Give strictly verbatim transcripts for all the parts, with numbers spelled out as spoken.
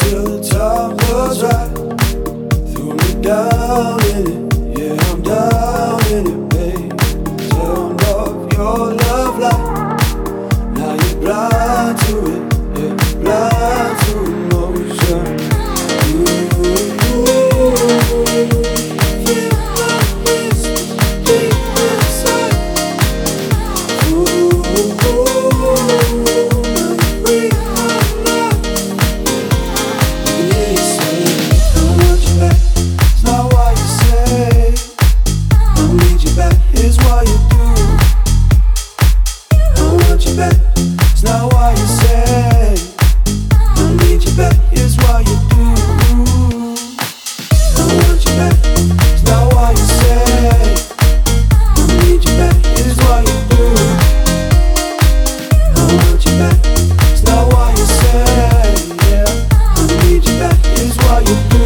till the time was right. Threw me down in it, yeah, I'm down in it, babe. Turned off your love light, now you're blind to it, yeah, blind to emotion. You, feel my whispers deep inside. Ooh, we are love. Yeah, you say I want you back, it's not what you say. I need you back, here's what you do. I want you back, it's not what you say. I need you back, here's what you do. I want you back, it's not what you say. I need you back, here's what you do. I want you back, it's not what you say. Yeah, I need you back, here's what you do.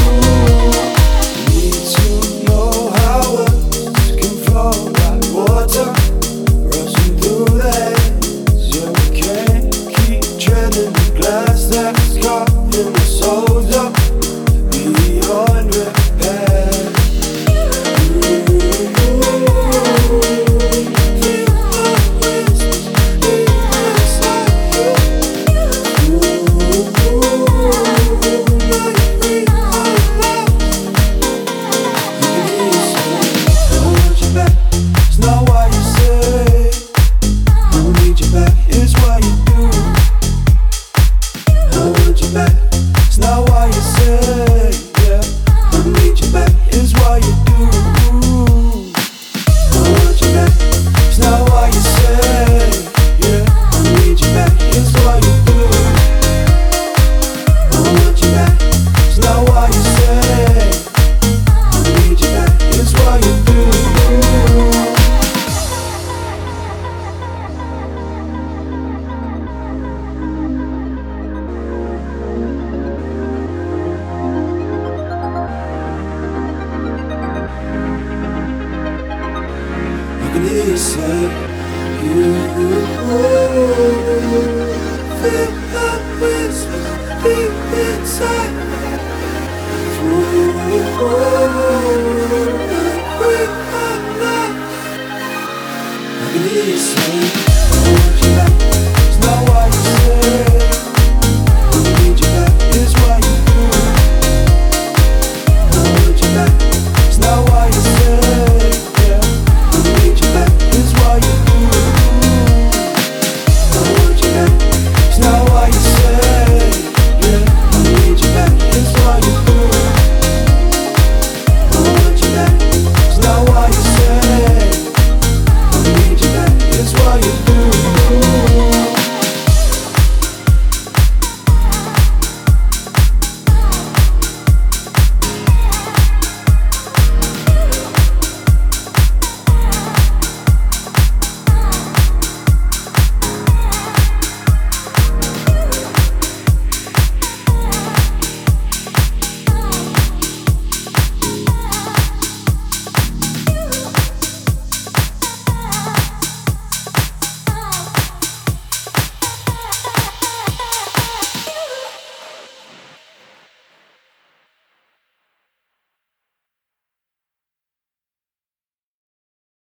Need to know how words can flow like water, rushing through the hands. Yeah, we can't keep treading the glass that's caught in the soldier beyond repair. Feel my whispers deep inside you. Now you read my love. I want you back, it's not what you say. I need you back, here's what you do. I want you back, it's not what you say. Yeah, I need you back, here's what you do. I want you back, it's not what you say. Yeah, I need you back, here's what you do. I want you back, it's not what you say. I need you back, here's what you do. I can hear you say, you feel my whispers deep